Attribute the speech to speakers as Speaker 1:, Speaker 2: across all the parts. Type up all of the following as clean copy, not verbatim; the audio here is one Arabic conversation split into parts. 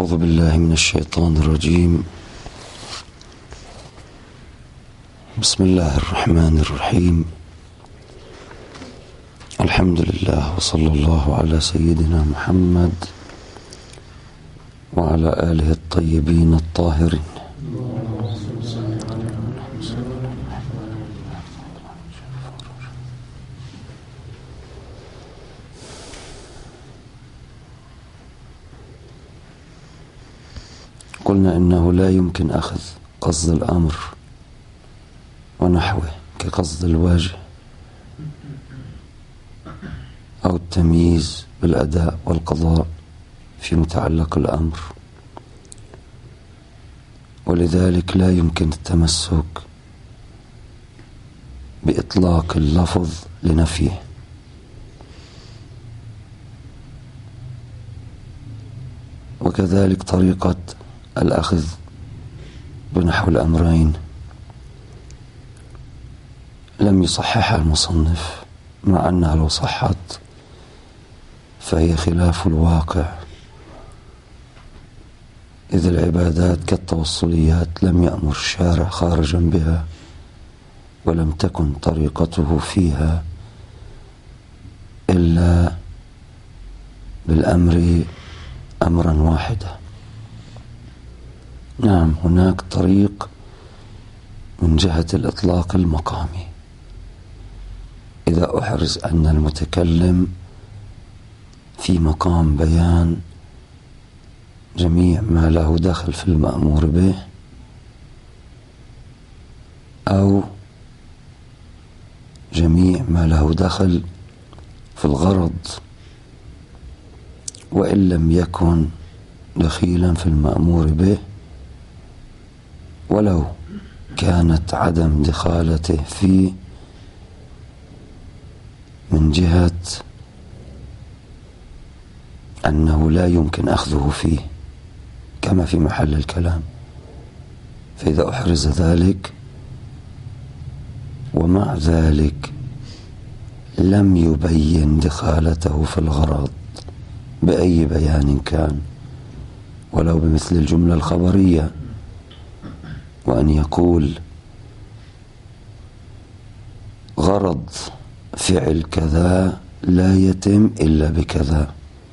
Speaker 1: أعوذ بالله من الشيطان الرجيم. بسم الله الرحمن الرحيم. الحمد لله وصلى الله على سيدنا محمد وعلى آله الطيبين الطاهرين. قلنا إنه لا يمكن أخذ قصد الأمر ونحوه كقصد الواجه أو التمييز بالأداء والقضاء في متعلق الأمر، ولذلك لا يمكن التمسك بإطلاق اللفظ لنفيه، وكذلك طريقة الأخذ بنحو الأمرين لم يصححها المصنف، مع أنها لو صحت فهي خلاف الواقع، إذ العبادات كالتوصليات لم يأمر الشارع خارجا بها، ولم تكن طريقته فيها إلا بالأمر أمرا واحدا. نعم، هناك طريق من جهة الإطلاق المقامي، إذا أحرز أن المتكلم في مقام بيان جميع ما له دخل في المأمور به، أو جميع ما له دخل في الغرض وإن لم يكن دخيلا في المأمور به، ولو كانت عدم دخالته فيه من جهة أنه لا يمكن أخذه فيه كما في محل الكلام، فإذا أحرز ذلك ومع ذلك لم يبين دخالته في الغرض بأي بيان كان، ولو بمثل الجملة الخبرية، وأن يقول غرض فعل كذا لا يتم إلا بكذا،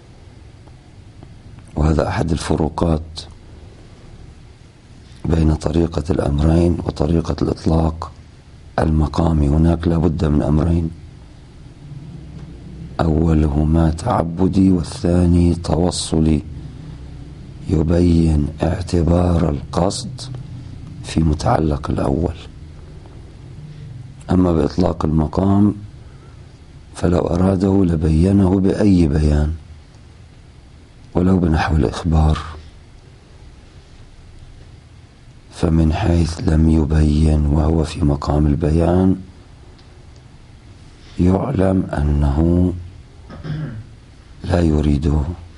Speaker 1: وهذا أحد الفروقات بين طريقة الأمرين وطريقة الإطلاق المقامي. هناك لابد من أمرين، أولهما تعبدي والثاني توصلي، يبين اعتبار القصد في متعلق الأول. أما بإطلاق المقام فلو أراده لبينه بأي بيان، ولو بنحو الإخبار، فمن حيث لم يبين وهو في مقام البيان يعلم أنه لا يريده،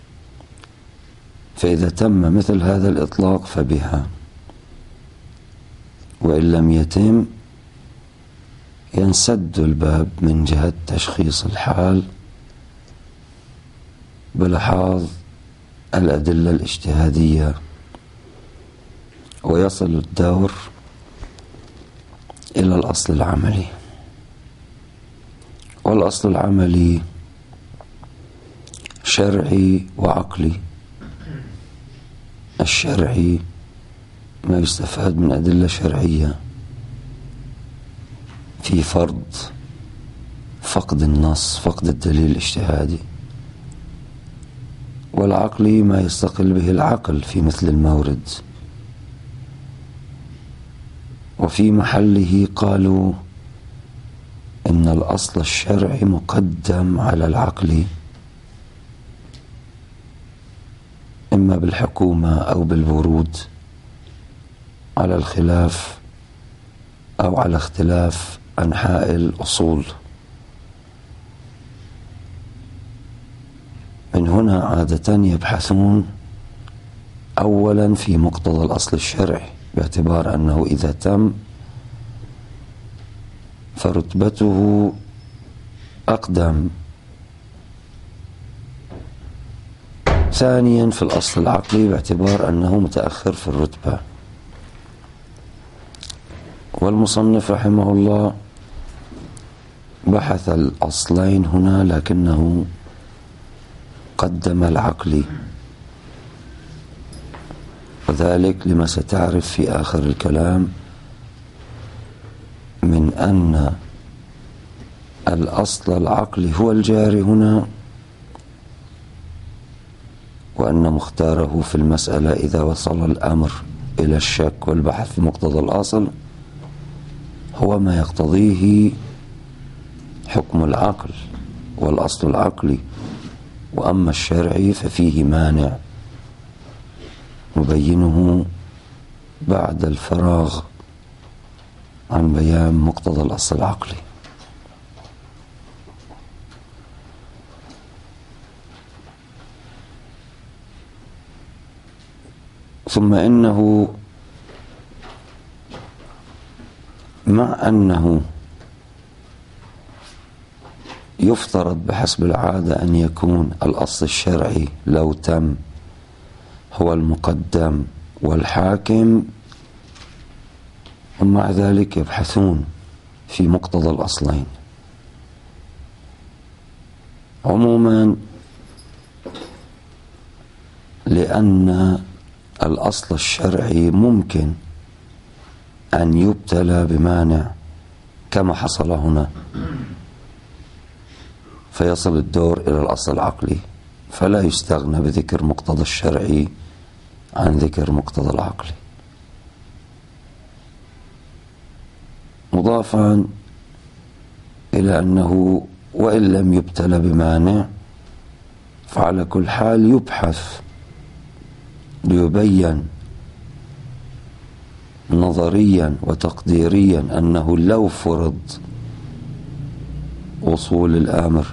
Speaker 1: فإذا تم مثل هذا الإطلاق فبها، وإن لم يتم ينسد الباب من جهة تشخيص الحال بلحاظ الأدلة الاجتهادية، ويصل الدور إلى الأصل العملي. والأصل العملي شرعي وعقلي. الشرعي ما يستفاد من أدلة شرعية في فرض فقد النص، فقد الدليل الاجتهادي، والعقلي ما يستقل به العقل في مثل المورد. وفي محله قالوا إن الأصل الشرعي مقدم على العقل، إما بالحكومة أو بالورود، على الخلاف أو على اختلاف أنحاء الأصول. من هنا عادة يبحثون أولا في مقتضى الأصل الشرعي، باعتبار أنه إذا تم فرتبته أقدم ثانيا في الأصل العقلي باعتبار أنه متأخر في الرتبة. والمصنف رحمه الله بحث الأصلين هنا لكنه قدم العقلي، وذلك لما ستعرف في آخر الكلام من أن الأصل العقلي هو الجاري هنا، وأن مختاره في المسألة إذا وصل الأمر إلى الشك والبحث في مقتضى الأصل هو ما يقتضيه حكم العقل والأصل العقلي، وأما الشرعي ففيه مانع نبينه بعد الفراغ عن بيان مقتضى الأصل العقلي. ثم إنه مع أنه يفترض بحسب العادة أن يكون الأصل الشرعي لو تم هو المقدم والحاكم، ومع ذلك يبحثون في مقتضى الأصلين. عموما لأن الأصل الشرعي ممكن أن يبتلى بمانع كما حصل هنا، فيصل الدور إلى الأصل العقلي، فلا يستغنى بذكر مقتضى الشرعي عن ذكر مقتضى العقلي. مضافا إلى أنه وإن لم يبتلى بمانع فعلى كل حال يبحث ليبين نظريا وتقديريا أنه لو فرض وصول الأمر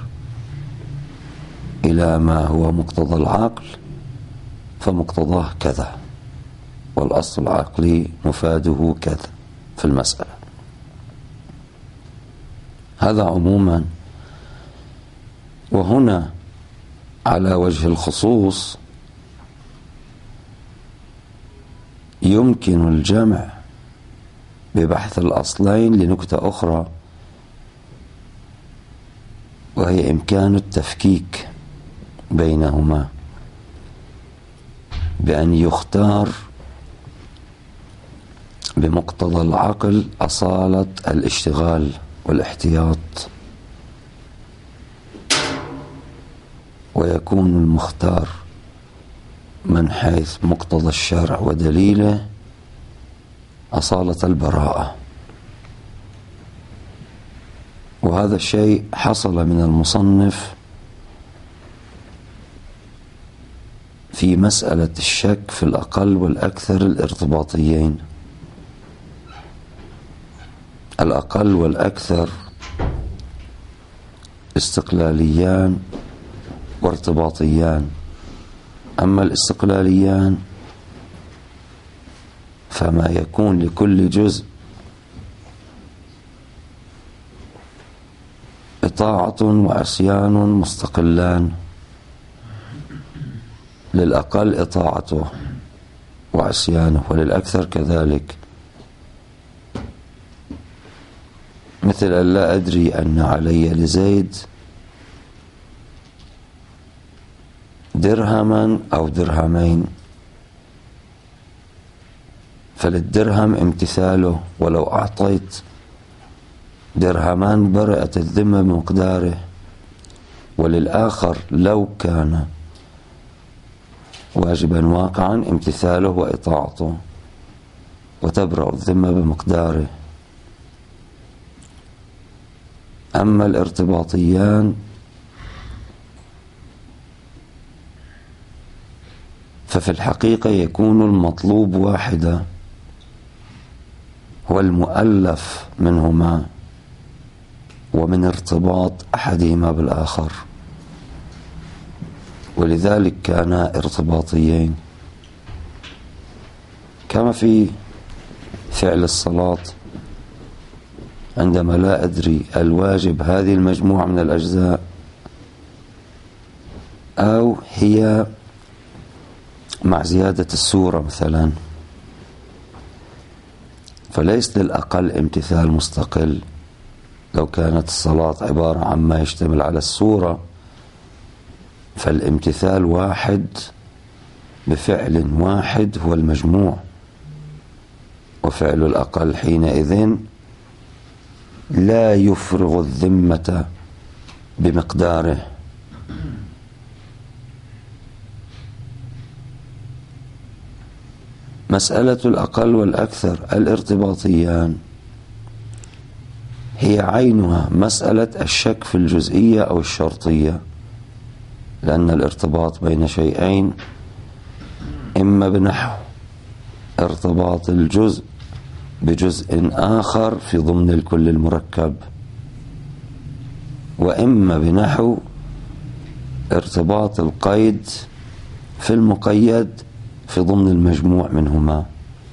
Speaker 1: إلى ما هو مقتضى العقل فمقتضاه كذا، والأصل العقلي مفاده كذا في المسألة. هذا عموما. وهنا على وجه الخصوص يمكن الجمع ببحث الأصلين لنكتة أخرى، وهي إمكان التفكيك بينهما بأن يختار بمقتضى العقل أصالة الاشتغال والاحتياط، ويكون المختار من حيث مقتضى الشرع ودليله أصالة البراءة. وهذا الشيء حصل من المصنف في مسألة الشك في الأقل والأكثر الارتباطيين. الأقل والأكثر استقلاليان وارتباطيان، أما الاستقلاليان فما يكون لكل جزء إطاعة وعصيان مستقلان، للأقل إطاعته وعصيانه وللأكثر كذلك، مثل أن لا أدري أن علي لزيد درهما أو درهمين، فللدرهم امتثاله ولو أعطيت درهمان برئت الذمة بمقداره، وللآخر لو كان واجبا واقعا امتثاله وإطاعته وتبرأ الذمة بمقداره. أما الارتباطيان ففي الحقيقة يكون المطلوب واحدا، هو المؤلف منهما ومن ارتباط أحدهما بالآخر، ولذلك كانا ارتباطيين، كما في فعل الصلاة عندما لا أدري الواجب هذه المجموعة من الأجزاء أو هي مع زيادة السورة مثلا، فليس للأقل امتثال مستقل. لو كانت الصلاة عبارة عن ما يشتمل على السورة، فالامتثال واحد بفعل واحد هو المجموع، وفعل الأقل حينئذ لا يفرغ الذمة بمقداره. مسألة الأقل والأكثر الارتباطيان هي عينها مسألة الشك في الجزئية أو الشرطية، لأن الارتباط بين شيئين إما بنحو ارتباط الجزء بجزء آخر في ضمن الكل المركب، وإما بنحو ارتباط القيد في المقيد في ضمن المجموع منهما.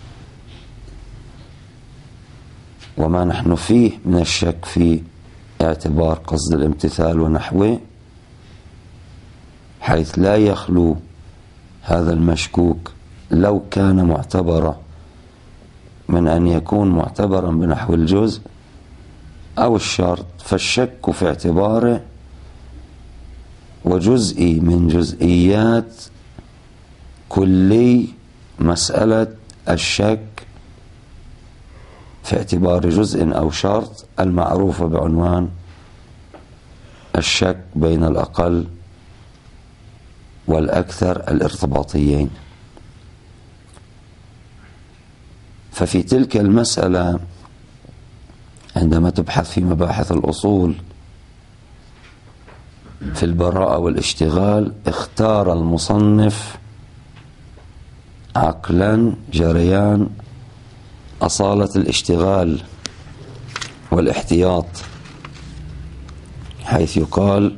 Speaker 1: وما نحن فيه من الشك في اعتبار قصد الامتثال ونحوه، حيث لا يخلو هذا المشكوك لو كان معتبرا من أن يكون معتبرا بنحو الجزء أو الشرط، فالشك في اعتباره وجزئي من جزئيات كلي مسألة الشك في اعتبار جزء أو شرط المعروفة بعنوان الشك بين الأقل والأكثر الارتباطيين. ففي تلك المسألة عندما تبحث في مباحث الأصول في البراءة والاشتغال، اختار المصنف عقلا جريان أصالة الاشتغال والاحتياط، حيث يقال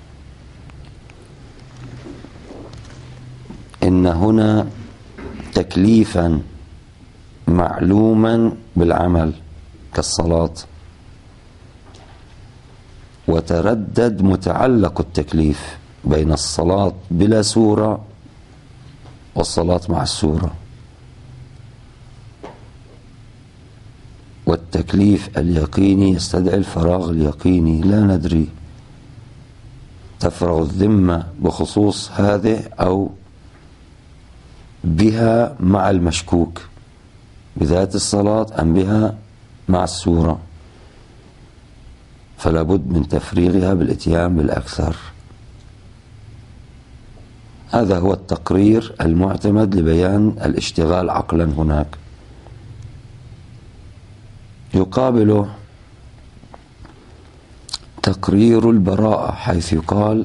Speaker 1: إن هنا تكليفا معلوما بالعمل كالصلاة، وتردد متعلق التكليف بين الصلاة بلا سورة والصلاة مع السورة. والتكليف اليقيني يستدعي الفراغ اليقيني، لا ندري تفرغ الذمة بخصوص هذه أو بها مع المشكوك بذات الصلاة أم بها مع السورة، فلا بد من تفريغها بالاتيان بالأكثر. هذا هو التقرير المعتمد لبيان الاشتغال عقلا هناك. يقابله تقرير البراءة، حيث يقال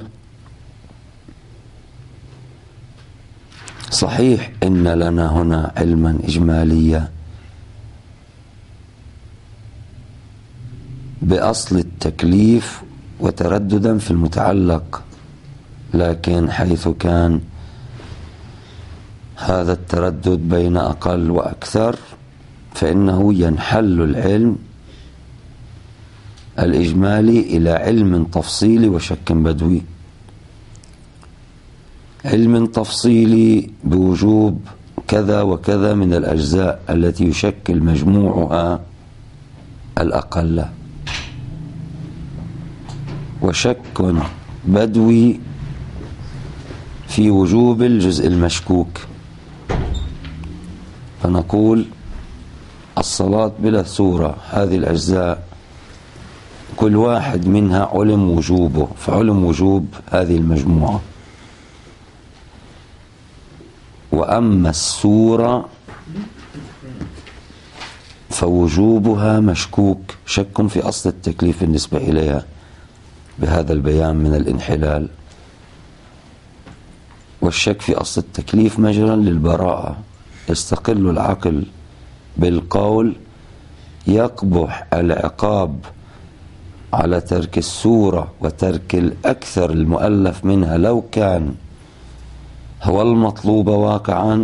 Speaker 1: صحيح إن لنا هنا علما إجماليا بأصل التكليف وترددا في المتعلق، لكن حيث كان هذا التردد بين أقل وأكثر فإنه ينحل العلم الإجمالي إلى علم تفصيلي وشك بدوي. علم تفصيلي بوجوب كذا وكذا من الأجزاء التي يشكل مجموعها الأقل، وشك بدوي في وجوب الجزء المشكوك، فنقول الصلاة بلا سورة هذه الأجزاء كل واحد منها علم وجوبه، فعلم وجوب هذه المجموعة. وأما السورة فوجوبها مشكوك، شك في أصل التكليف بالنسبة إليها بهذا البيان من الانحلال. والشك في أصل التكليف مجرى للبراءة، يستقل العقل بالقول يقبح العقاب على ترك السورة وترك الأكثر المؤلف منها لو كان هو المطلوب واقعا،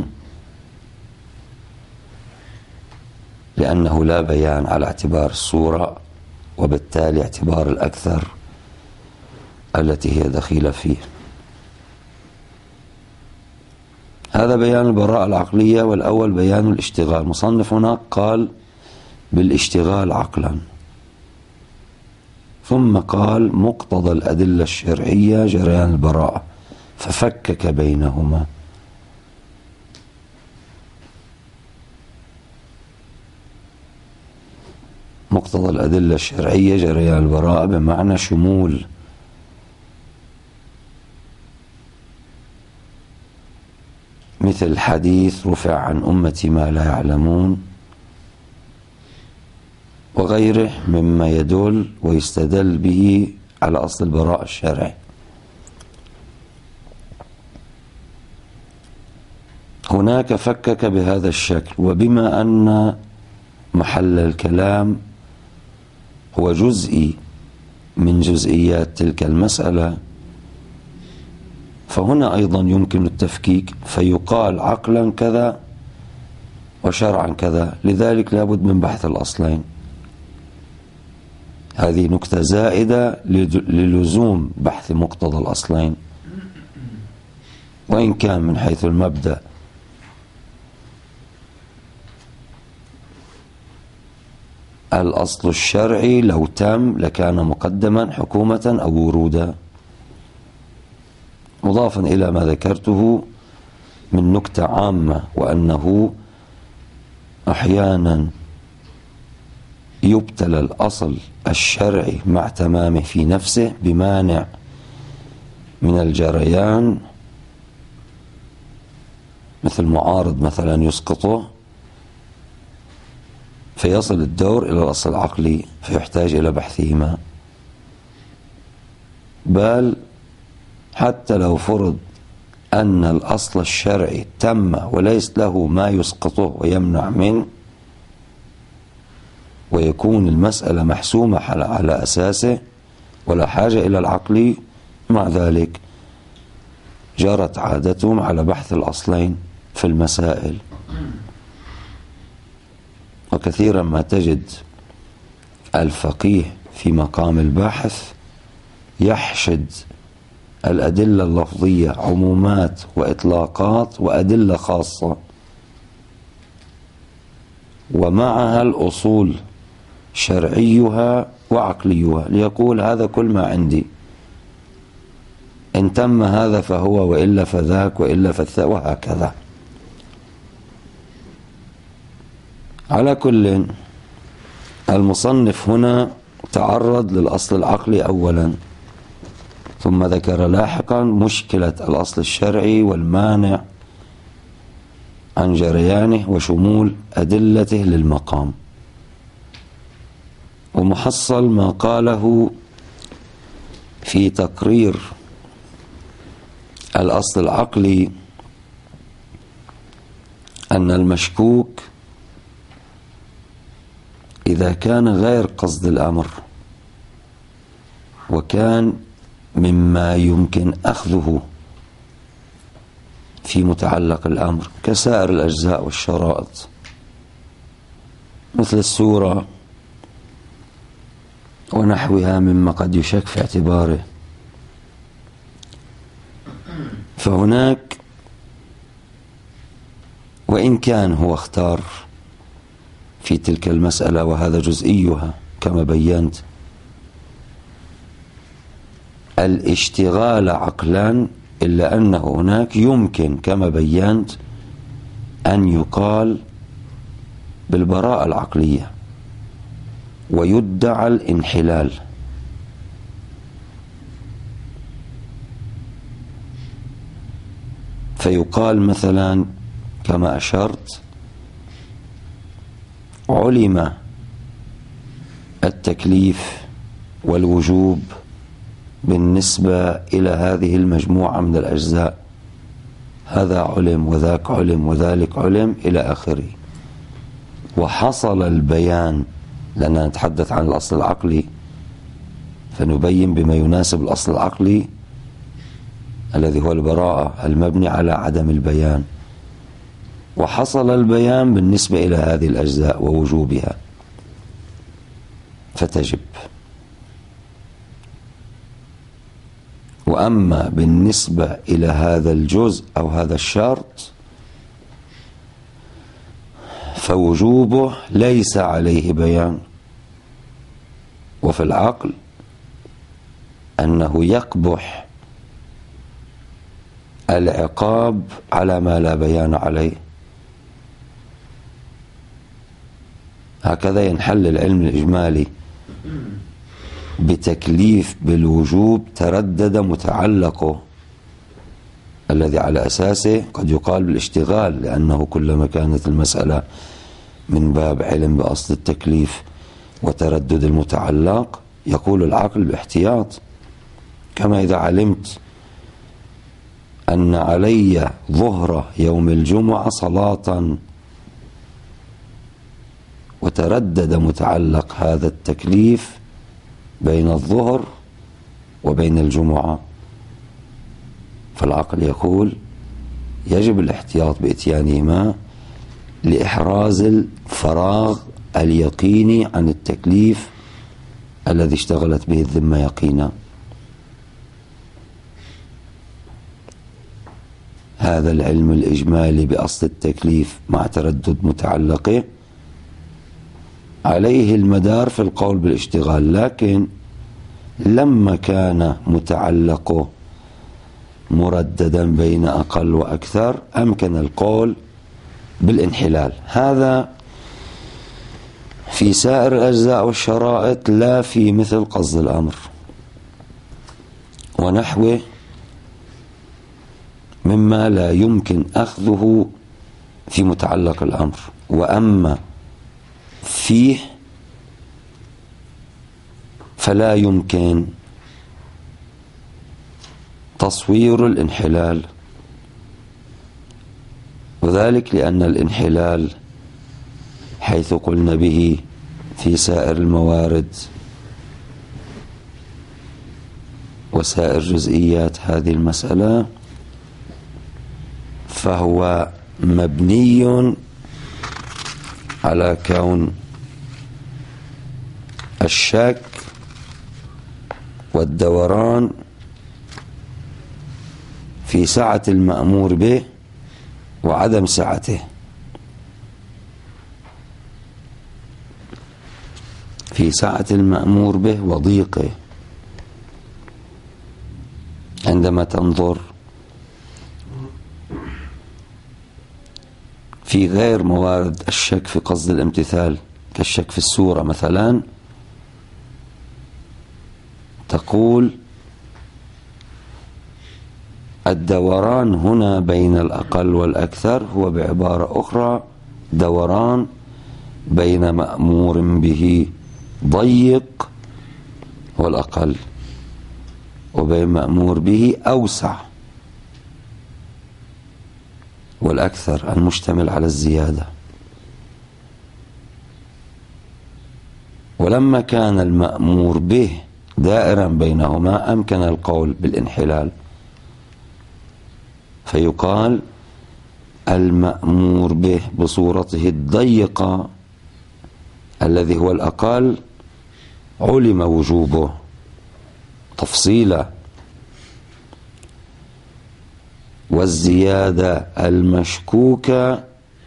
Speaker 1: لأنه لا بيان على اعتبار السورة، وبالتالي اعتبار الأكثر التي هي دخيلة فيه. هذا بيان البراءة العقلية، والأول بيان الاشتغال. مصنف هناك قال بالاشتغال عقلا، ثم قال مقتضى الأدلة الشرعية جريان البراءة، ففكك بينهما. مقتضى الأدلة الشرعية جريان البراءة بمعنى شمول مثل الحديث رفع عن أمتي ما لا يعلمون وغيره مما يدل ويستدل به على أصل البراءة الشرعي. هناك فكك بهذا الشكل، وبما أن محل الكلام هو جزئي من جزئيات تلك المسألة، فهنا أيضا يمكن التفكيك، فيقال عقلا كذا وشرعا كذا، لذلك لابد من بحث الأصلين. هذه نكتة زائدة للزوم بحث مقتضى الأصلين، وإن كان من حيث المبدأ الأصل الشرعي لو تم لكان مقدما حكومة أو ورودا، مضافا إلى ما ذكرته من نكتة عامة، وأنه أحيانا يبتلى الأصل الشرعي مع تمامه في نفسه بمانع من الجريان، مثل معارض مثلا يسقطه، فيصل الدور إلى الأصل العقلي فيحتاج إلى بحثهما. بل حتى لو فرض أن الأصل الشرعي تم وليس له ما يسقطه ويمنع منه، ويكون المسألة محسومة على أساسه ولا حاجة إلى العقل، مع ذلك جرت عادتهم على بحث الأصلين في المسائل. وكثيرا ما تجد الفقيه في مقام البحث يحشد الأدلة اللفظية عمومات وإطلاقات وأدلة خاصة، ومعها الأصول شرعيها وعقليها، ليقول هذا كل ما عندي، إن تم هذا فهو، وإلا فذاك، وإلا فالثاء، وهكذا. على كل، المصنف هنا تعرض للأصل العقلي أولا، ثم ذكر لاحقا مشكلة الأصل الشرعي والمانع عن جريانه وشمول أدلته للمقام. ومحصل ما قاله في تقرير الأصل العقلي أن المشكوك إذا كان غير قصد الأمر وكان مما يمكن أخذه في متعلق الأمر كسائر الأجزاء والشرائط، مثل السورة ونحوها مما قد يشك في اعتباره، فهناك وإن كان هو اختار في تلك المسألة وهذا جزئيها كما بينت الاشتغال عقلا، إلا أن هناك يمكن كما بينت أن يقال بالبراءة العقلية ويدعى الانحلال، فيقال مثلا كما أشرت علم التكليف والوجوب بالنسبة إلى هذه المجموعة من الأجزاء، هذا علم وذاك علم وذلك علم إلى آخره، وحصل البيان، لأننا نتحدث عن الأصل العقلي فنبين بما يناسب الأصل العقلي الذي هو البراءة المبني على عدم البيان، وحصل البيان بالنسبة إلى هذه الأجزاء ووجوبها فتجب. وأما بالنسبة إلى هذا الجزء أو هذا الشرط فوجوبه ليس عليه بيان. وفي العقل أنه يقبح العقاب على ما لا بيان عليه. هكذا ينحل العلم الإجمالي بتكليف بالوجوب تردد متعلقه، الذي على أساسه قد يقال بالاشتغال، لأنه كلما كانت المسألة من باب علم بأصل التكليف وتردد المتعلق يقول العقل باحتياط. كما إذا علمت أن علي ظهر يوم الجمعة صلاة وتردد متعلق هذا التكليف بين الظهر وبين الجمعة، فالعقل يقول يجب الاحتياط بإتيانهما لإحراز الفراغ اليقيني عن التكليف الذي اشتغلت به الذمة يقينا. هذا العلم الإجمالي بأصل التكليف مع تردد متعلقه عليه المدار في القول بالاشتغال، لكن لما كان متعلقه مرددا بين أقل وأكثر أمكن القول بالانحلال. هذا في سائر الأجزاء والشرائط، لا في مثل قصد الأمر ونحوه مما لا يمكن أخذه في متعلق الأمر. وأما فيه فلا يمكن تصوير الانحلال، وذلك لأن الانحلال حيث قلنا به في سائر الموارد وسائر جزئيات هذه المسألة فهو مبني على كون الشك والدوران في سعة المأمور به وعدم سعته، في سعة المأمور به وضيقه. عندما تنظر في غير موارد الشك في قصد الامتثال كالشك في السورة مثلا، تقول الدوران هنا بين الأقل والأكثر هو بعبارة أخرى دوران بين مأمور به ضيق والأقل وبين مأمور به أوسع والأكثر المشتمل على الزيادة. ولما كان المأمور به دائرا بينهما أمكن القول بالانحلال، فيقال المأمور به بصورته الضيقة الذي هو الأقل علم وجوبه تفصيلا، والزيادة المشكوكة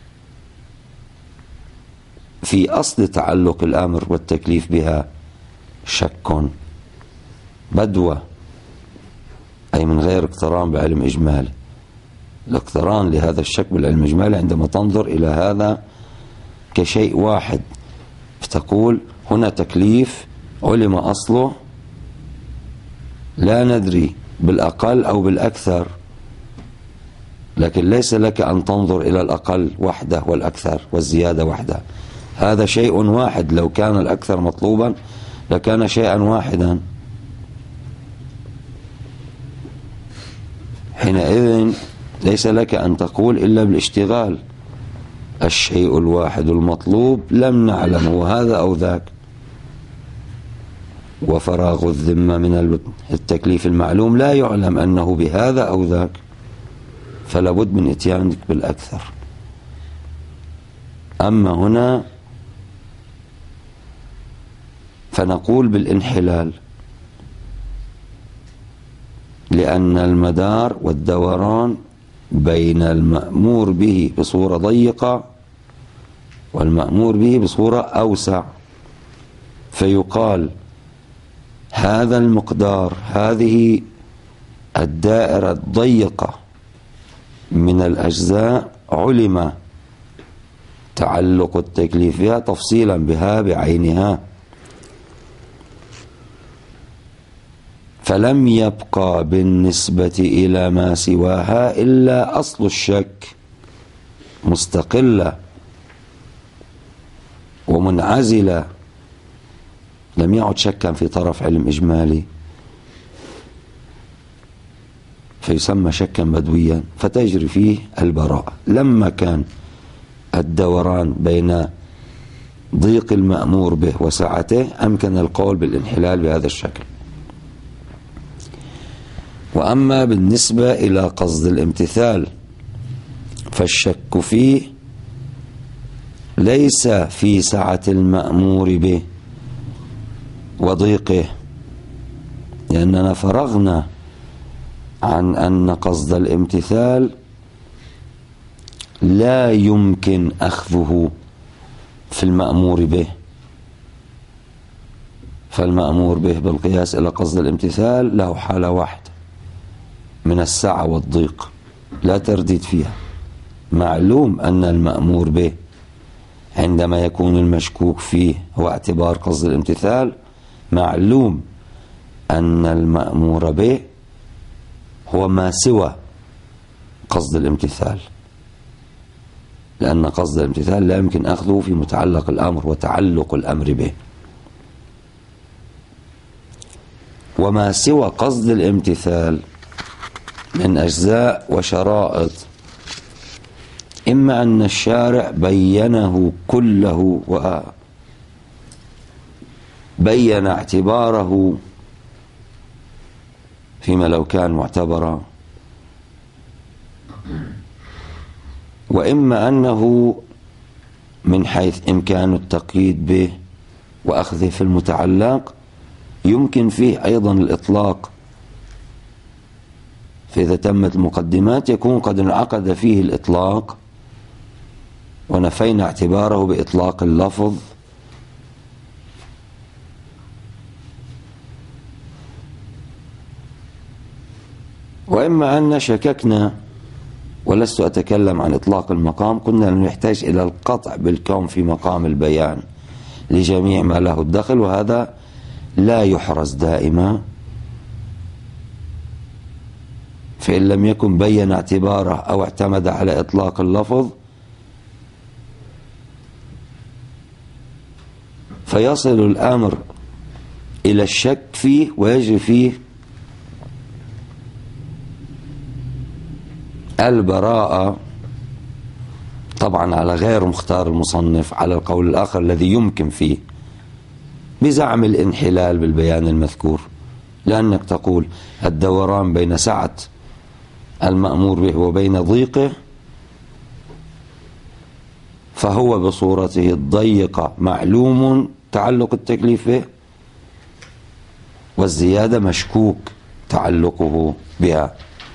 Speaker 1: في أصل تعلق الأمر والتكليف بها شك بدوى، أي من غير اقتران بعلم إجمالي. الاقتران لهذا الشك بالعلم الإجمالي عندما تنظر إلى هذا كشيء واحد، فتقول هنا تكليف علم أصله لا ندري بالأقل أو بالأكثر، لكن ليس لك أن تنظر إلى الأقل وحده والأكثر والزيادة وحده، هذا شيء واحد. لو كان الأكثر مطلوبا لكان شيئا واحدا. حينئذ ليس لك أن تقول إلا بالاشتغال الشيء الواحد المطلوب لم نعلم هو هذا أو ذاك، وفراغ الذمة من التكليف المعلوم لا يعلم أنه بهذا أو ذاك، فلا بد من اتيانك بالأكثر. أما هنا فنقول بالانحلال، لأن المدار والدوران بين المأمور به بصورة ضيقة والمأمور به بصورة أوسع، فيقال هذا المقدار، هذه الدائرة الضيقة من الأجزاء علم تعلق التكليف بها تفصيلا بها بعينها، فلم يبقى بالنسبة إلى ما سواها إلا أصل الشك مستقلة ومنعزلة، لم يعد شكا في طرف علم إجمالي فيسمى شكا بدويا فتجري فيه البراءة. لما كان الدوران بين ضيق المأمور به وسعته أمكن القول بالانحلال بهذا الشكل. وأما بالنسبة إلى قصد الامتثال فالشك فيه ليس في سعة المأمور به وضيقه، لأننا فرغنا عن أن قصد الامتثال لا يمكن أخذه في المأمور به، فالمأمور به بالقياس إلى قصد الامتثال له حالة واحدة من السعة والضيق لا ترديد فيها. معلوم أن المأمور به عندما يكون المشكوك فيه هو اعتبار قصد الامتثال، معلوم أن المأمور به هو ما سوى قصد الامتثال، لأن قصد الامتثال لا يمكن أخذه في متعلق الأمر وتعلق الأمر به. وما سوى قصد الامتثال من أجزاء وشرائط إما أن الشارع بينه كله وبين اعتباره فيما لو كان معتبرا، وإما أنه من حيث إمكان التقييد به وأخذه في المتعلق يمكن فيه أيضا الإطلاق، فإذا تمت المقدمات يكون قد انعقد فيه الإطلاق ونفينا اعتباره بإطلاق اللفظ، وإما أن شككنا، ولست أتكلم عن إطلاق المقام، كنا نحتاج إلى القطع بالكون في مقام البيان لجميع ما له الدخل، وهذا لا يحرز دائما، فإن لم يكن بين اعتباره أو اعتمد على إطلاق اللفظ فيصل الأمر إلى الشك فيه ويجري فيه البراءة، طبعا على غير مختار المصنف، على القول الآخر الذي يمكن فيه بزعم الانحلال بالبيان المذكور، لأنك تقول الدوران بين سعة المأمور به وبين ضيقه فهو بصورته الضيقة معلوم تعلق التكليف به، والزيادة مشكوك تعلقه بها،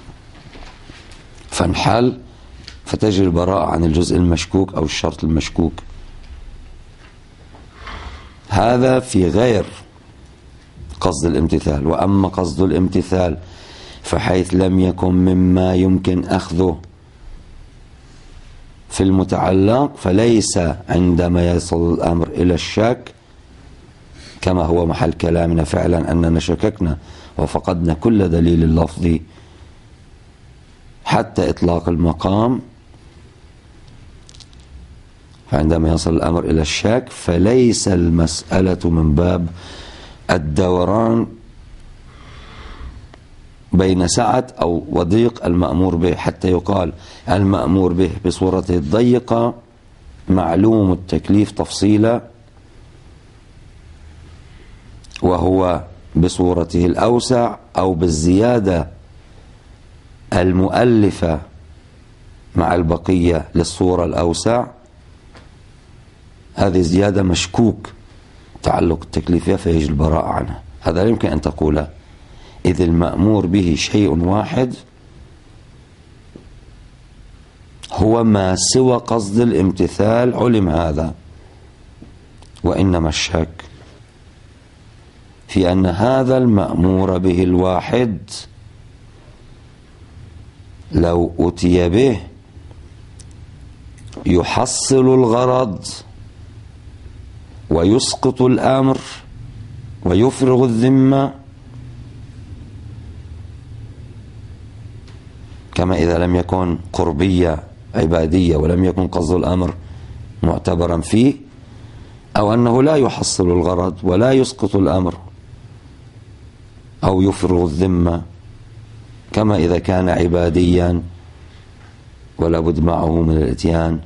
Speaker 1: فانحل فتجري البراءة عن الجزء المشكوك أو الشرط المشكوك. هذا في غير قصد الامتثال. وأما قصد الامتثال فحيث لم يكن مما يمكن أخذه في المتعلق فليس عندما يصل الأمر إلى الشك، كما هو محل كلامنا فعلا أننا شككنا وفقدنا كل دليل اللفظي حتى إطلاق المقام، فعندما يصل الأمر إلى الشك فليس المسألة من باب الدوران بين سعة أو وضيق المأمور به، حتى يقال المأمور به بصورته الضيقة معلوم التكليف تفصيلا، وهو بصورته الأوسع أو بالزيادة المؤلفة مع البقية للصورة الأوسع، هذه زيادة مشكوك تعلق التكليف فيجي البراءة عنها. هذا لا يمكن أن تقوله، إذ المأمور به شيء واحد هو ما سوى قصد الامتثال علم هذا، وإنما الشك في أن هذا المأمور به الواحد لو أتي به يحصل الغرض ويسقط الأمر ويفرغ الذمة، كما إذا لم يكن قربية عبادية ولم يكن قصد الأمر معتبرا فيه، أو أنه لا يحصل الغرض ولا يسقط الأمر أو يفرغ الذمة، كما إذا كان عباديا ولا بد معه من الاتيان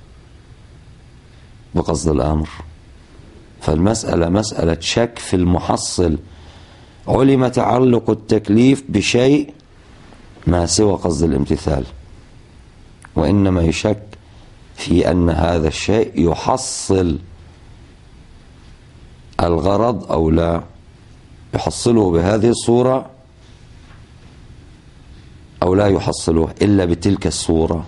Speaker 1: بقصد الأمر. فالمسألة مسألة شك في المحصل، علم تعلق التكليف بشيء ما سوى قصد الامتثال، وإنما يشك في أن هذا الشيء يحصل الغرض أو لا يحصله بهذه الصورة أو لا يحصله إلا بتلك الصورة.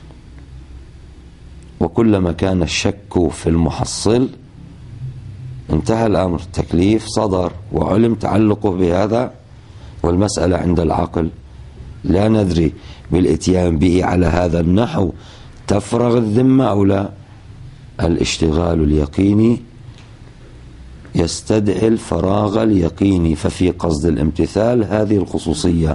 Speaker 1: وكلما كان الشك في المحصل انتهى الأمر، التكليف صدر وعلم تعلقه بهذا، والمسألة عند العقل لا ندري بالاتيان به على هذا النحو تفرغ الذمة أو لا. الاشتغال اليقيني يستدعي الفراغ اليقيني، ففي قصد الامتثال هذه الخصوصية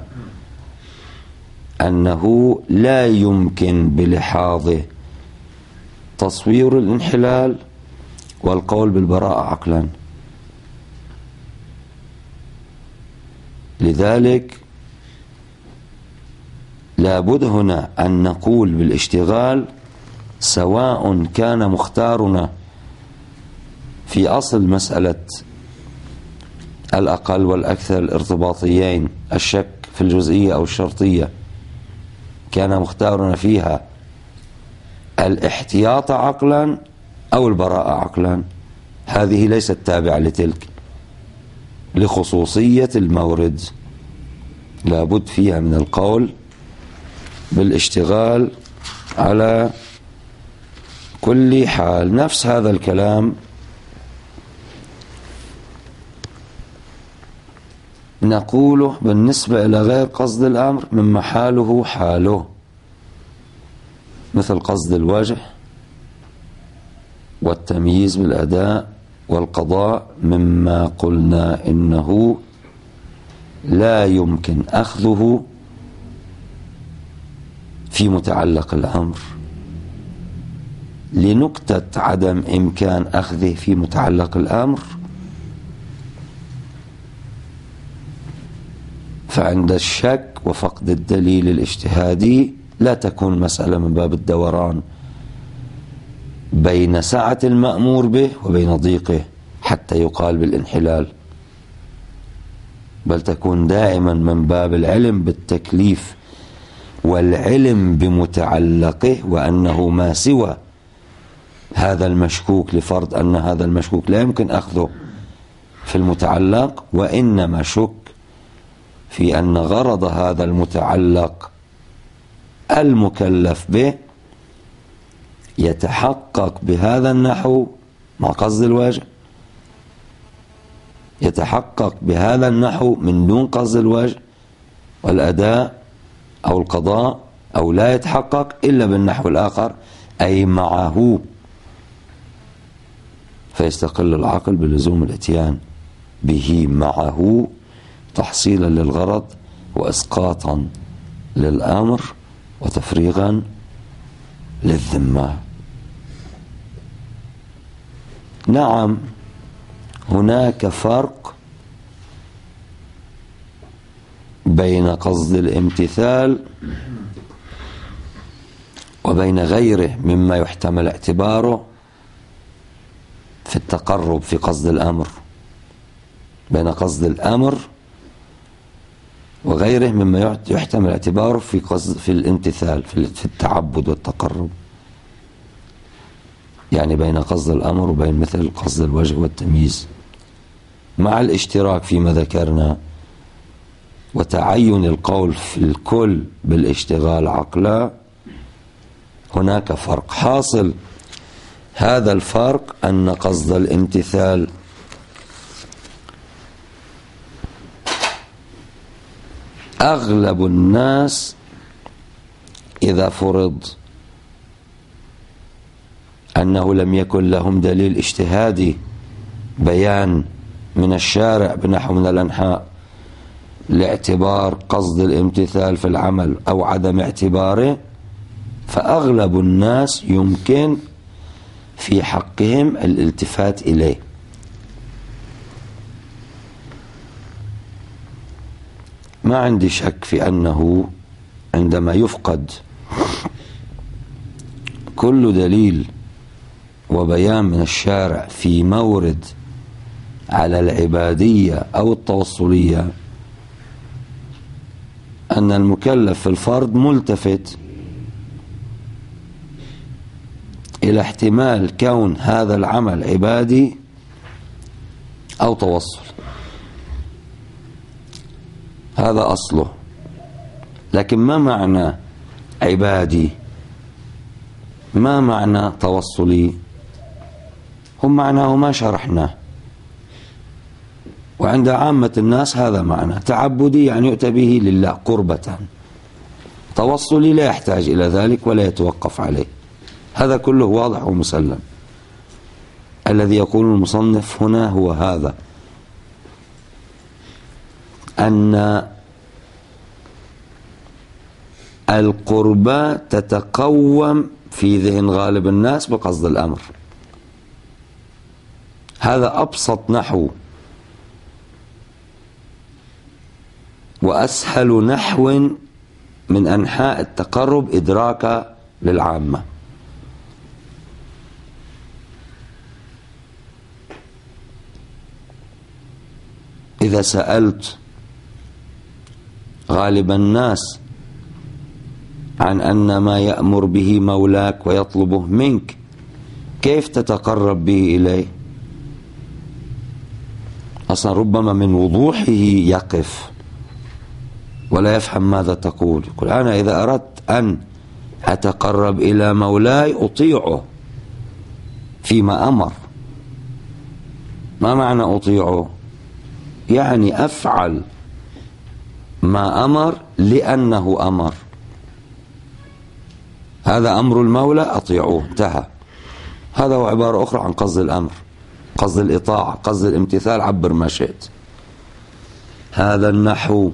Speaker 1: أنه لا يمكن بلحاظه تصوير الانحلال والقول بالبراءة عقلا. لذلك لابد هنا أن نقول بالاشتغال سواء كان مختارنا في أصل مسألة الأقل والأكثر الارتباطيين، الشك في الجزئية أو الشرطية، كان مختارنا فيها الاحتياط عقلا أو البراءة عقلا، هذه ليست تابعة لتلك، لخصوصية المورد لابد فيها من القول بالاشتغال على كل حال. نفس هذا الكلام نقوله بالنسبة إلى غير قصد الأمر مما حاله حاله، مثل قصد الوجه والتمييز بالأداء والقضاء، مما قلنا إنه لا يمكن أخذه في متعلق الأمر لنكتة عدم إمكان أخذه في متعلق الأمر. فعند الشك وفقد الدليل الاجتهادي لا تكون مسألة من باب الدوران بين سعة المأمور به وبين ضيقه حتى يقال بالانحلال، بل تكون دائما من باب العلم بالتكليف والعلم بمتعلقه، وأنه ما سوى هذا المشكوك، لفرض أن هذا المشكوك لا يمكن أخذه في المتعلق، وإنما شك في أن غرض هذا المتعلق المكلف به يتحقق بهذا النحو مع قصد الوجه، يتحقق بهذا النحو من دون قصد الوجه والأداء أو القضاء، أو لا يتحقق إلا بالنحو الآخر أي معه، فيستقل العقل بلزوم الاتيان به معه تحصيلا للغرض وإسقاطا للأمر وتفريغا للذمة. نعم، هناك فرق بين قصد الامتثال وبين غيره مما يحتمل اعتباره في التقرب في قصد الأمر، بين قصد الأمر وغيره مما يحتمل اعتباره في الامتثال في التعبد والتقرب، يعني بين قصد الأمر وبين مثل قصد الوجه والتمييز، مع الاشتراك فيما ذكرنا وتعين القول في الكل بالاشتغال عقلا هناك فرق حاصل. هذا الفرق أن قصد الامتثال أغلب الناس إذا فرض أنه لم يكن لهم دليل اجتهادي بيان من الشارع بنحو من الأنحاء لاعتبار قصد الامتثال في العمل أو عدم اعتباره، فأغلب الناس يمكن في حقهم الالتفات إليه. ما عندي شك في أنه عندما يفقد كل دليل وبيان من الشارع في مورد على العبادية أو التوصلية، أن المكلف في الفرض ملتفت إلى احتمال كون هذا العمل عبادي أو توصل. هذا أصله. لكن ما معنى عبادي؟ ما معنى توصلي؟ هم معناه ما شرحناه، وعند عامة الناس هذا معنى. تعبدي يعني يؤتى به لله قربة، توصلي لا يحتاج إلى ذلك ولا يتوقف عليه. هذا كله واضح ومسلم. الذي يقول المصنف هنا هو هذا، أن القربة تتقوم في ذهن غالب الناس بقصد الأمر. هذا أبسط نحو وأسهل نحو من أنحاء التقرب إدراكا للعامة. إذا سألت غالب الناس عن أن ما يأمر به مولاك ويطلبه منك كيف تتقرب به إليه؟ أصلا ربما من وضوحه يقف ولا يفهم ماذا تقول. يقول أنا إذا أردت أن أتقرب إلى مولاي أطيعه فيما أمر. ما معنى أطيعه؟ يعني أفعل ما أمر لأنه أمر. هذا أمر المولى أطيعوه، انتهى. هذا هو عبارة أخرى عن قصد الأمر، قصد الإطاعة، قصد الامتثال، عبر ما شئت. هذا النحو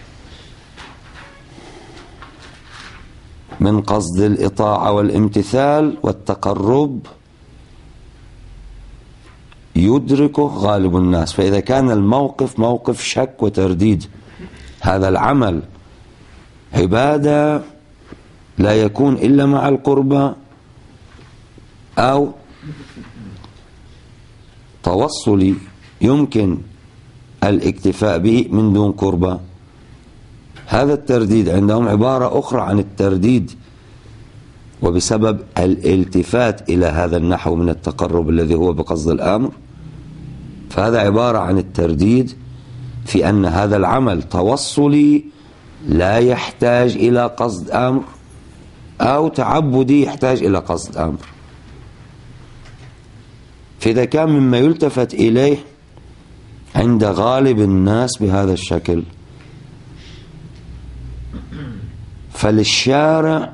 Speaker 1: من قصد الإطاعة والامتثال والتقرب يدركه غالب الناس. فإذا كان الموقف موقف شك وترديد، هذا العمل عبادة لا يكون إلا مع القربة، أو توصلي يمكن الاكتفاء به من دون قربة، هذا الترديد عندهم عبارة أخرى عن الترديد، وبسبب الالتفات إلى هذا النحو من التقرب الذي هو بقصد الأمر، فهذا عبارة عن الترديد في أن هذا العمل توصلي لا يحتاج إلى قصد أمر، أو تعبدي يحتاج إلى قصد أمر. فإذا كان مما يلتفت إليه عند غالب الناس بهذا الشكل، فللشارع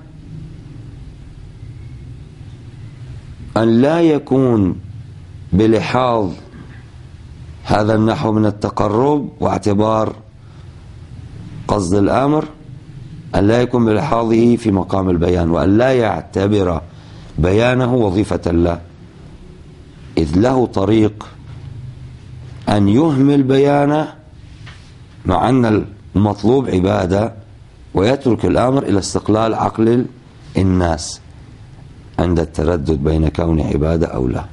Speaker 1: أن لا يكون بلحاظ هذا النحو من التقرب واعتبار قصد الأمر، أن لا يكون بلحاظه في مقام البيان، وأن لا يعتبر بيانه وظيفة له، إذ له طريق أن يهمل بيانه مع أن المطلوب عبادة، ويترك الأمر إلى استقلال عقل الناس عند التردد بين كون عبادة أو لا.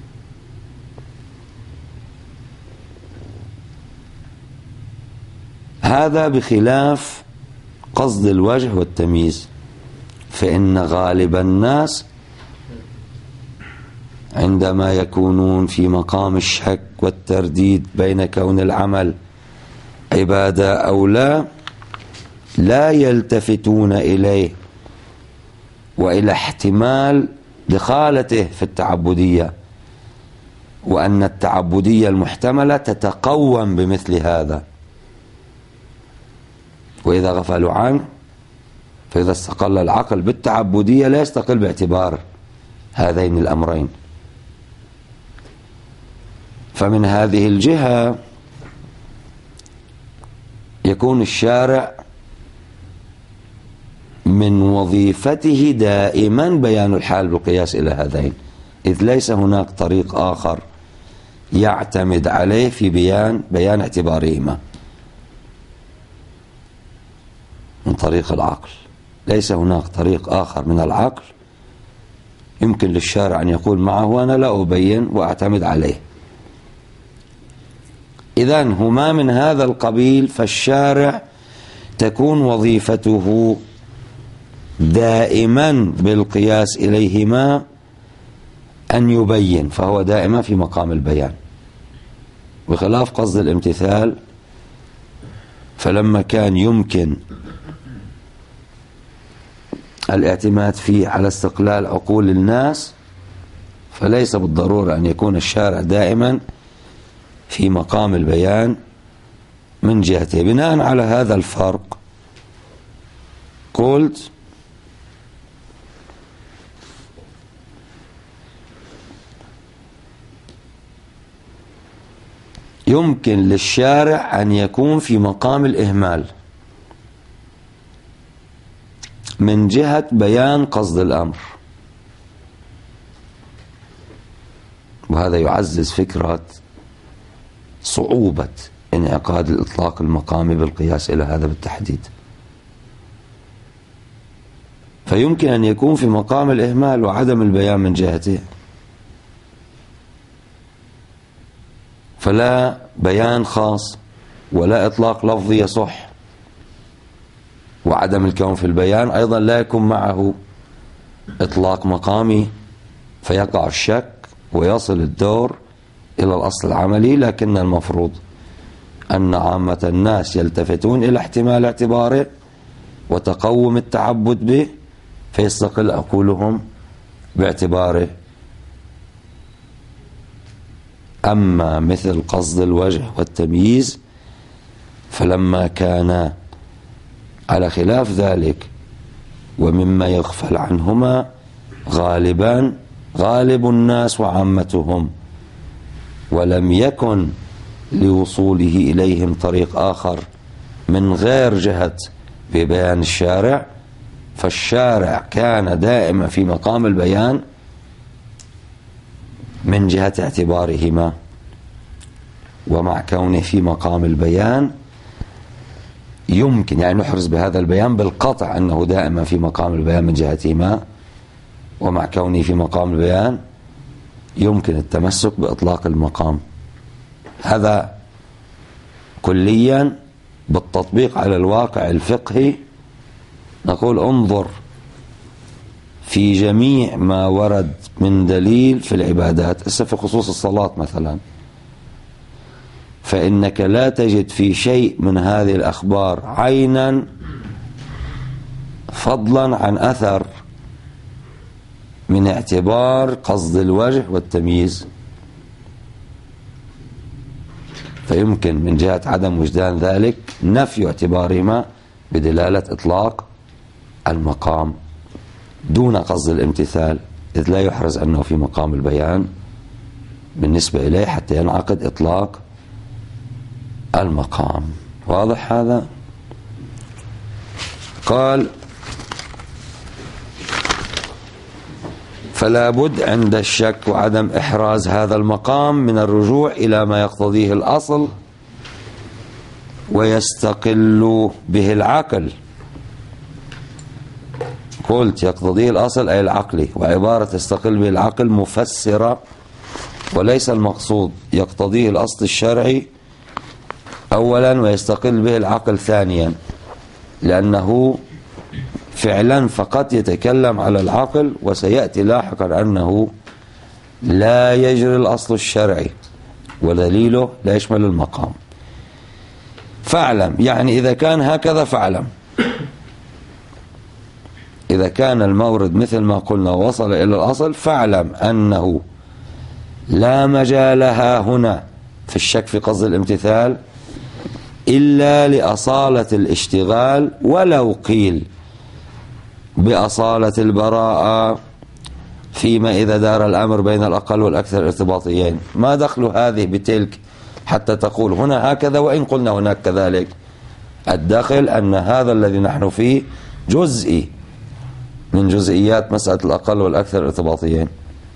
Speaker 1: هذا بخلاف قصد الوجه والتمييز، فإن غالب الناس عندما يكونون في مقام الشك والترديد بين كون العمل عبادة أو لا، لا يلتفتون إليه وإلى احتمال دخالته في التعبدية، وأن التعبدية المحتملة تتقوم بمثل هذا، وإذا غفلوا عنه فإذا استقل العقل بالتعبدية لا يستقل باعتبار هذين الأمرين. فمن هذه الجهة يكون الشارع من وظيفته دائما بيان الحال بالقياس إلى هذين، إذ ليس هناك طريق آخر يعتمد عليه في بيان اعتبارهما من طريق العقل. ليس هناك طريق آخر من العقل يمكن للشارع أن يقول معه أنا لا أبين وأعتمد عليه. إذن هما من هذا القبيل، فالشارع تكون وظيفته دائما بالقياس إليهما أن يبين، فهو دائما في مقام البيان، بخلاف قصد الامتثال. فلما كان يمكن الاعتماد فيه على استقلال عقول الناس، فليس بالضرورة أن يكون الشارع دائما في مقام البيان من جهته. بناء على هذا الفرق قلت يمكن للشارع أن يكون في مقام الإهمال من جهة بيان قصد الأمر، وهذا يعزز فكرة صعوبة انعقاد الإطلاق المقامي بالقياس إلى هذا بالتحديد. فيمكن أن يكون في مقام الإهمال وعدم البيان من جهته، فلا بيان خاص ولا إطلاق لفظي يصح، وعدم الكون في البيان أيضا لا يكون معه إطلاق مقامي، فيقع الشك ويصل الدور إلى الأصل العملي. لكن المفروض أن عامة الناس يلتفتون إلى احتمال اعتباره وتقوم التعبد به، فيستقل عقولهم باعتباره. أما مثل قصد الوجه والتمييز فلما كان على خلاف ذلك ومما يغفل عنهما غالب الناس وعامتهم، ولم يكن لوصوله إليهم طريق آخر من غير جهة ببيان الشارع، فالشارع كان دائما في مقام البيان من جهة اعتبارهما. ومع كونه في مقام البيان يمكن يعني نحرز بهذا البيان بالقطع أنه دائما في مقام البيان من جهتهما، ومع كونه في مقام البيان يمكن التمسك بإطلاق المقام. هذا كليا بالتطبيق على الواقع الفقهي نقول انظر في جميع ما ورد من دليل في العبادات، في خصوص الصلاة مثلا، فإنك لا تجد في شيء من هذه الأخبار عينا فضلا عن أثر من اعتبار قصد الوجه والتمييز. فيمكن من جهة عدم وجدان ذلك نفي اعتبارهما بدلالة إطلاق المقام دون قصد الامتثال، إذ لا يحرز أنه في مقام البيان بالنسبة إليه حتى ينعقد إطلاق المقام. واضح هذا؟ قال فلا بد عند الشك وعدم إحراز هذا المقام من الرجوع إلى ما يقتضيه الأصل ويستقل به العقل. قلت يقتضيه الأصل أي العقلي، وعبارة يستقل به العقل مفسرة، وليس المقصود يقتضيه الأصل الشرعي أولا ويستقل به العقل ثانيا، لأنه فعلا فقط يتكلم على العقل، وسيأتي لاحقا أنه لا يجري الأصل الشرعي ودليله لا يشمل المقام. فاعلم، يعني إذا كان هكذا فاعلم، إذا كان المورد مثل ما قلنا وصل إلى الأصل فاعلم أنه لا مجالها هنا في الشك في قصد الامتثال إلا لأصالة الاشتغال، ولو قيل بأصالة البراءة فيما إذا دار الأمر بين الأقل والأكثر ارتباطيين. ما دخل هذه بتلك حتى تقول هنا هكذا وإن قلنا هناك كذلك؟ الدخل أن هذا الذي نحن فيه جزئي من جزئيات مسألة الأقل والأكثر ارتباطيين،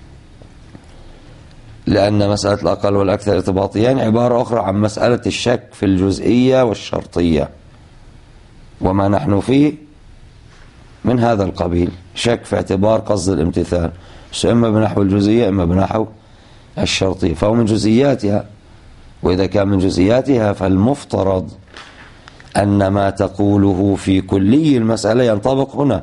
Speaker 1: لأن مسألة الأقل والأكثر ارتباطيين عبارة أخرى عن مسألة الشك في الجزئية والشرطية، وما نحن فيه من هذا القبيل، شك في اعتبار قصد الامتثال، إما بنحو الجزئية إما بنحو الشرطية، فهو من جزئياتها. وإذا كان من جزئياتها فالمفترض أن ما تقوله في كلي المسألة ينطبق هنا.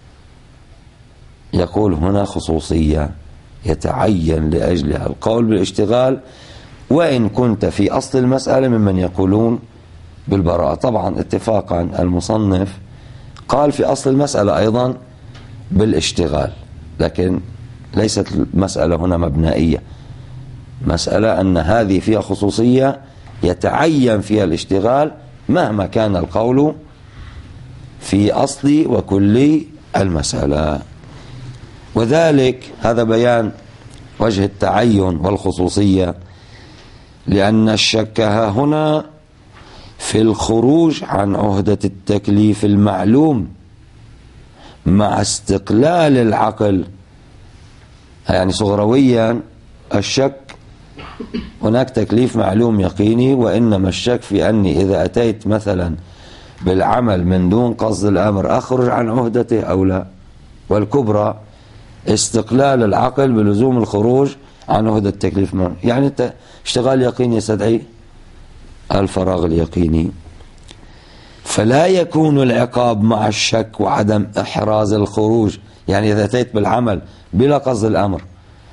Speaker 1: يقول هنا خصوصية يتعين لأجلها القول بالاشتغال، وإن كنت في أصل المسألة ممن يقولون بالبراءة. طبعا اتفاقا المصنف قال في أصل المسألة أيضا بالاشتغال، لكن ليست المسألة هنا مبنائية، مسألة أن هذه فيها خصوصية يتعين فيها الاشتغال مهما كان القول في أصل وكلي المسألة. وذلك هذا بيان وجه التعين والخصوصية، لأن الشك هنا في الخروج عن عهدة التكليف المعلوم مع استقلال العقل. يعني صغرويا الشك هناك تكليف معلوم يقيني، وإنما الشك في أني إذا أتيت مثلا بالعمل من دون قصد الأمر أخرج عن عهدته أو لا. والكبرى استقلال العقل بلزوم الخروج عن عهدة التكليف. يعني اشتغال يقيني يستدعي الفراغ اليقيني، فلا يكون العقاب مع الشك وعدم إحراز الخروج. يعني إذا أتيت بالعمل بلا قصد الأمر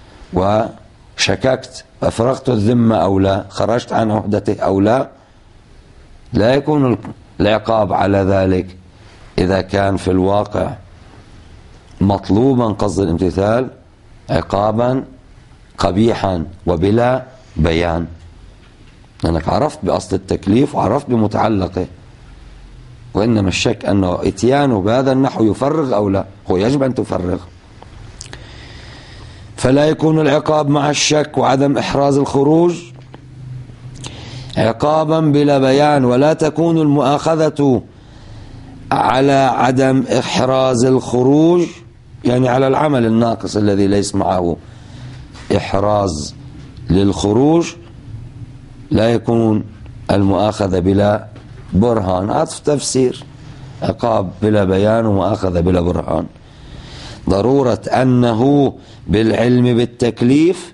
Speaker 1: وشككت أفرغت الذمة أو لا، خرجت عن عهدته أو لا، لا يكون العقاب على ذلك إذا كان في الواقع مطلوبا قصد الامتثال عقابا قبيحا وبلا بيان، لأنك عرفت بأصل التكليف وعرفت بمتعلقه. وإنما الشك أنه اتيانه بهذا النحو يفرغ أو لا، هو يجب أن تفرغ. فلا يكون العقاب مع الشك وعدم إحراز الخروج عقابا بلا بيان، ولا تكون المؤاخذة على عدم إحراز الخروج، يعني على العمل الناقص الذي ليس معه إحراز للخروج، لا يكون المؤاخذة بلا برهان. عطف تفسير، عقاب بلا بيان ومؤاخذة بلا برهان. ضرورة أنه بالعلم بالتكليف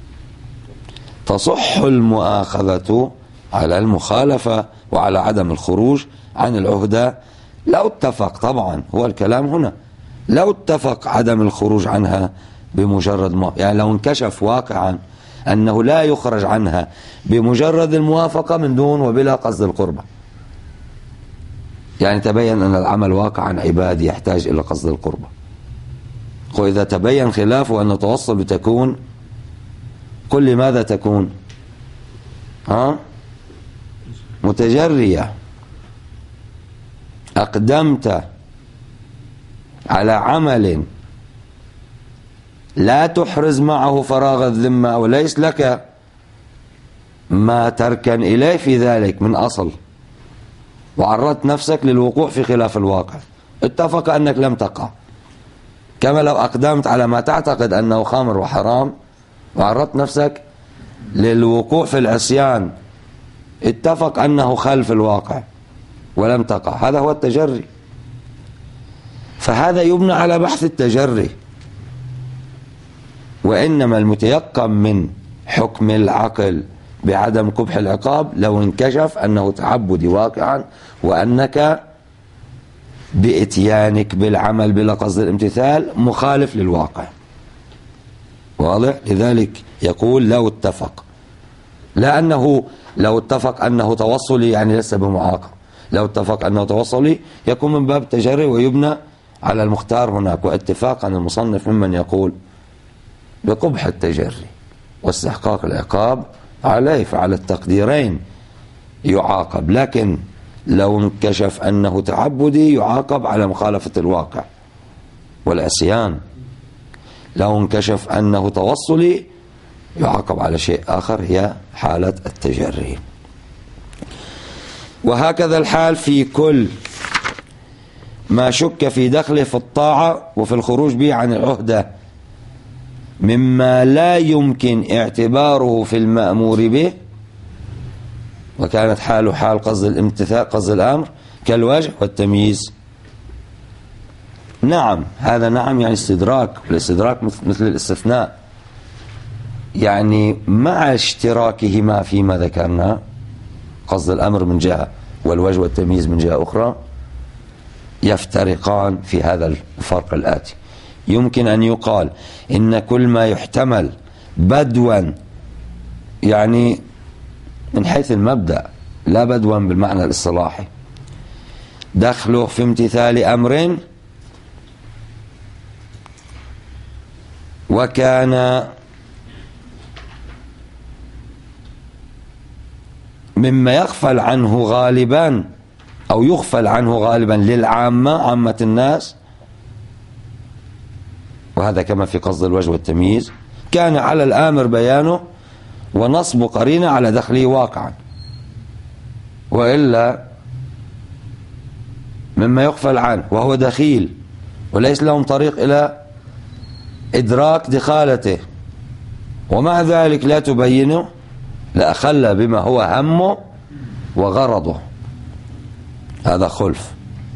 Speaker 1: تصح المؤاخذة على المخالفة وعلى عدم الخروج عن العهدة لو اتفق. طبعا هو الكلام هنا لو اتفق عدم الخروج عنها بمجرد يعني لو انكشف واقعا أنه لا يخرج عنها بمجرد الموافقة من دون وبلا قصد القربة، يعني تبين أن العمل واقعا عبادي يحتاج إلى قصد القربة، وإذا تبين خلافه أن توصل بتكون كل ماذا تكون متجرية. أقدمت على عمل لا تحرز معه فراغ الذمة وليس لك ما تركن إليه في ذلك من أصل، وعرضت نفسك للوقوع في خلاف الواقع، اتفق أنك لم تقع. كما لو أقدمت على ما تعتقد أنه خمر وحرام وعرضت نفسك للوقوع في العصيان، اتفق أنه خلف الواقع ولم تقع. هذا هو التجري، فهذا يبنى على بحث التجري. وإنما المتيقن من حكم العقل بعدم قبح العقاب لو انكشف أنه تعبدي واقعا، وأنك بإتيانك بالعمل بلا قصد الامتثال مخالف للواقع. واضح؟ لذلك يقول لو اتفق، لا أنه لو اتفق أنه توصلي يعني ليس بمعاقب، لو اتفق أنه توصلي يكون من باب التجري ويبنى على المختار هناك واتفاقا المصنف ممن يقول بقبح التجري واستحقاق العقاب عليه، فعلى التقديرين يعاقب، لكن لو انكشف أنه تعبدي يعاقب على مخالفة الواقع والعصيان، لو انكشف أنه توصلي يعاقب على شيء آخر هي حالة التجري. وهكذا الحال في كل ما شك في دخله في الطاعة وفي الخروج به عن العهدة مما لا يمكن اعتباره في المأمور به، وكانت حاله حال قصد الامتثال قصد الأمر كالوجه والتمييز. نعم، هذا نعم يعني استدراك، والاستدراك مثل الاستثناء، يعني مع اشتراكهما فيما ذكرنا، قصد الأمر من جهة والوجه والتمييز من جهة أخرى، يفترقان في هذا الفرق الآتي. يمكن أن يقال إن كل ما يحتمل بدوا، يعني من حيث المبدأ لا بدوا بالمعنى الاصطلاحي، دخله في امتثال أمر وكان مما يغفل عنه غالبا أو يغفل عنه غالبا للعامة، عامة الناس، وهذا كما في قصد الوجه والتمييز، كان على الآمر بيانه ونصب قرينة على دخله واقعا، وإلا مما يغفل عنه وهو دخيل وليس لهم طريق إلى إدراك دخالته، ومع ذلك لا تبينه، لأخل بما هو همه وغرضه، هذا خلف.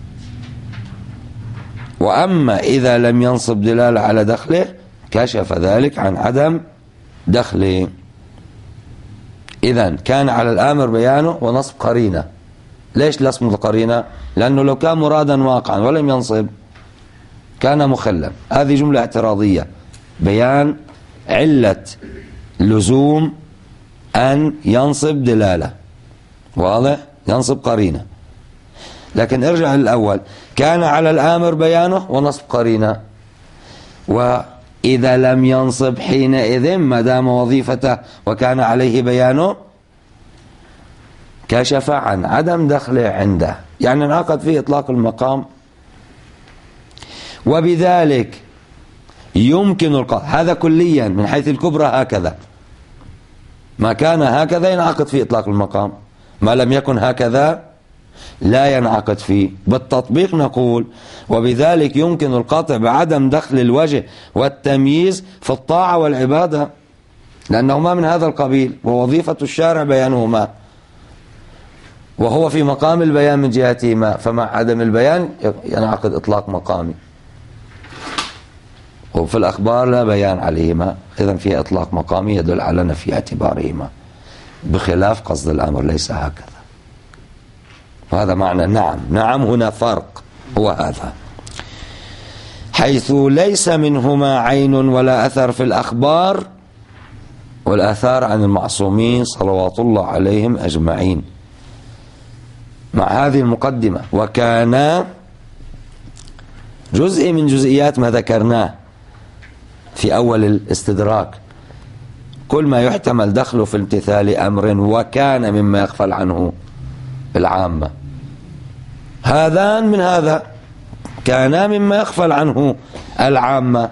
Speaker 1: وأما إذا لم ينصب دلالة على دخله كشف ذلك عن عدم دخله. إذن كان على الآمر بيانه ونصب قرينة. ليش لصم القرينة؟ لأنه لو كان مرادا واقعا ولم ينصب كان مخلا. هذه جملة اعتراضية، بيان علة لزوم أن ينصب دلالة، واضح؟ ينصب قرينة. لكن ارجع للأول، كان على الآمر بيانه ونصب قرينة، وإذا لم ينصب حينئذ ما دام وظيفته وكان عليه بيانه كشف عن عدم دخله عنده، يعني انعقد فيه إطلاق المقام. وبذلك يمكن القول هذا كليا من حيث الكبرى، هكذا ما كان هكذا ينعقد فيه إطلاق المقام، ما لم يكن هكذا لا ينعقد فيه. بالتطبيق نقول وبذلك يمكن القطع بعدم دخل الوجه والتمييز في الطاعة والعبادة، لأنهما من هذا القبيل، ووظيفة الشارع بيانهما، وهو في مقام البيان من جهتهما، فمع عدم البيان ينعقد إطلاق مقامي، وفي الأخبار لا بيان عليهما، إذن فيه إطلاق مقامي يدل على نفي اعتبارهما، بخلاف قصد الأمر ليس هكذا. وهذا معنى نعم. نعم هنا فرق هو هذا، حيث ليس منهما عين ولا أثر في الأخبار والآثار عن المعصومين صلوات الله عليهم أجمعين. مع هذه المقدمة، وكان جزء من جزئيات ما ذكرناه في أول الاستدراك، كل ما يحتمل دخله في امتثال أمر وكان مما يغفل عنه العامة، هذان من هذا، كان مما يغفل عنه العامة،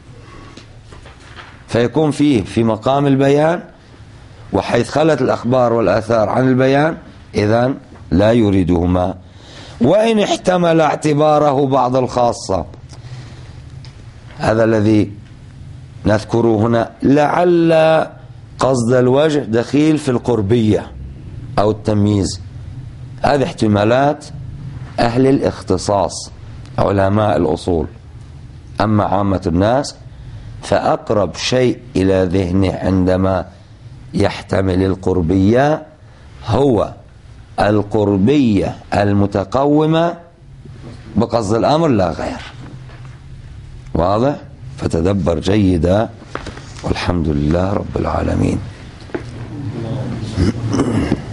Speaker 1: فيكون فيه في مقام البيان، وحيث خلت الأخبار والآثار عن البيان إذن لا يريدهما. وإن احتمل اعتباره بعض الخاصة، هذا الذي نذكره هنا، لعل قصد الوجه دخيل في القربية أو التمييز، هذه احتمالات أهل الاختصاص علماء الأصول. أما عامة الناس فأقرب شيء إلى ذهنه عندما يحتمل القربية هو القربية المتقومة بقصد الأمر لا غير. واضح؟ فتدبر جيدا، والحمد لله رب العالمين.